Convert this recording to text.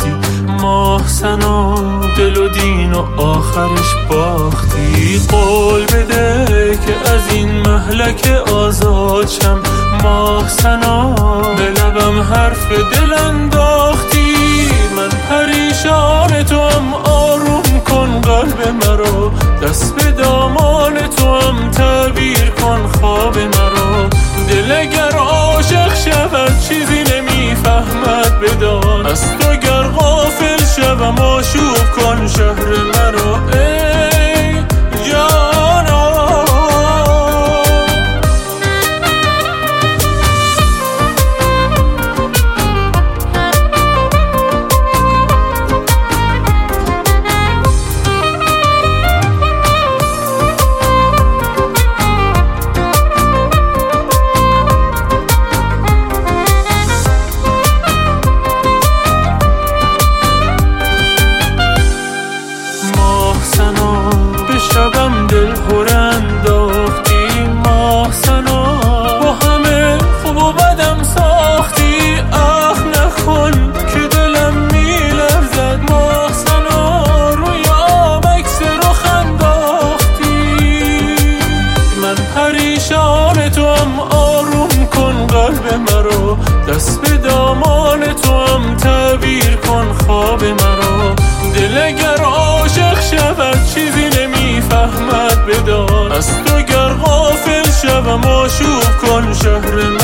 انداختی ماه سنا دل و دین و آخرش باختی. قول بده که از این مهلک آزاد شم ماه سنا، به لبم حرف دل انداختی. من پریشان تو هم آروم کن قلب مرا، دست به دامان تو هم تعبیر کن خواب مرا. دل اگر عاشق شود چیزی نمیفهمد بدان، از تو گر غافل شوم آشوب کن شهر مرا ای جانا. شبم دل پر انداختی ماه سنا، با همه خوب و بدم ساختی. اخ نکن که دلم میلرزد ماه سنا، روی آب عکس رخ انداختی. من پریشان تو هم آروم کن قلب مرا، دست به دامان تو هم تعبیر کن خواب مرا. دل اگر عاشق شود چیزی نمیفهمد بدان، از تو گر غافل شوم آشوب کن شهر